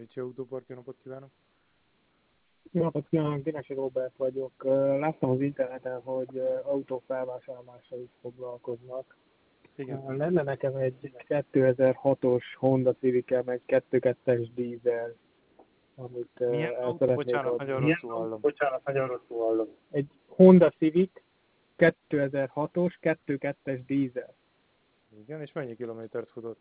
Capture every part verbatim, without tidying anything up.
Ricsi Autópark, jó napot kívánok! Jó napot kívánok, Dénes Róbert vagyok. Láttam az interneten, hogy autók felvásárlással is foglalkoznak. Igen. Lenne nekem egy kétezer-hatos Honda Civic-e, meg kettő kettes dízel, amit Milyen el autó? szeretnék Bocsánat, adni. nagyon rosszul hallom. Bocsánat, nagyon rosszul hallom. Egy Honda Civic kétezer-hatos kettő kettes dízel. Igen, és mennyi kilométert futott?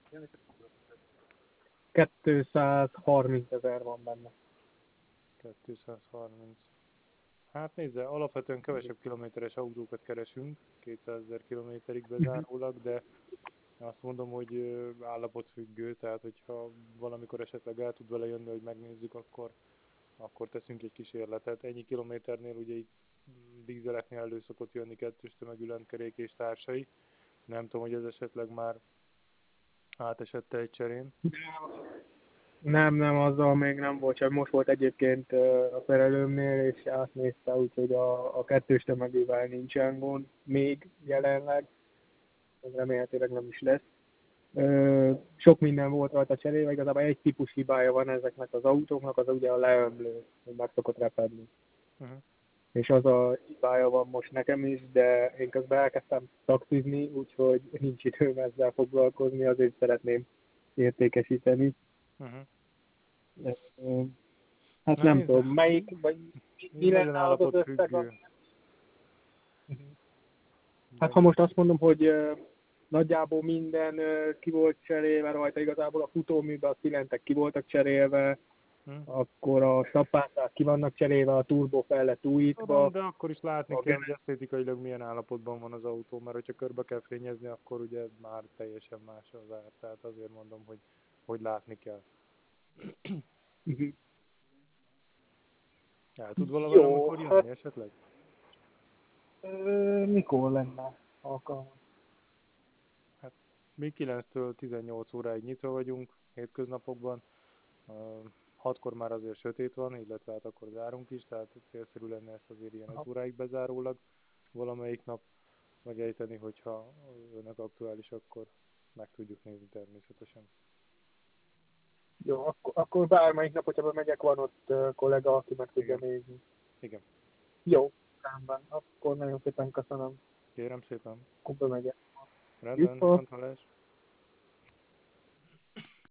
kétszázharminc ezer van benne. kétszázharminc. Hát nézze, alapvetően kevesebb kilométeres autókat keresünk, kétszázezer kilométerig bezárólag, de azt mondom, hogy ö, állapotfüggő, tehát hogyha valamikor esetleg el tud vele jönni, hogy megnézzük, akkor, akkor teszünk egy kísérletet. Ennyi kilométernél ugye itt dízeleknél elő szokott jönni kettős tömegű lentkerék és társai. Nem tudom, hogy ez esetleg már átesette egy cserén. Nem, nem, azzal még nem volt, csak most volt egyébként ö, a szerelőmnél, és átnézte, úgyhogy a, a kettős tömegével nincsen gond, még jelenleg, remélhetőleg nem is lesz. Ö, sok minden volt rajta cserélve, igazából egy típus hibája van ezeknek az autóknak, az ugye a leömlő, hogy meg szokott repedni. Uh-huh. És az a hibája van most nekem is, de én közben elkezdtem taxizni, úgyhogy nincs időm ezzel foglalkozni, azért szeretném értékesíteni. Uh-huh. De, ö, Hát Na nem nézze, tudom, melyik, vagy mi, így mi nagyon lenne az az összeg? állapotfüggő. Hát ha most azt mondom, hogy uh, nagyjából minden uh, ki volt cserélve rajta, igazából a futóműben a szilentek ki voltak cserélve, Hm? akkor a sappászák ki vannak cserélve, a turbó fel lett újítva. Tudom, de akkor is látni A kell, gen- hogy esztétikailag milyen állapotban van az autó, mert hogyha körbe kell fényezni, akkor ugye már teljesen más az ár. Tehát azért mondom, hogy, hogy látni kell. Mhm. El tud vala Jó, valamikor hát jönni esetleg? uh, mikor lenne alkalmas? Hát mi kilenctől tizennyolc óráig nyitva vagyunk hétköznapokban. Uh, hatkor már azért sötét van, illetve hát akkor zárunk is, tehát célszerű lenne ezt azért ilyen öt óráig bezárólag valamelyik nap megejteni, hogyha önök aktuális, akkor meg tudjuk nézni természetesen. Jó, akkor, akkor bármelyik nap, hogyha megyek, van ott uh, kollega, aki meg tudja Igen, nézni. igen. Jó, rendben. Akkor nagyon szépen köszönöm, Kérem szépen. akkor bemegyek. Rendben, Vissza. viszont hallás.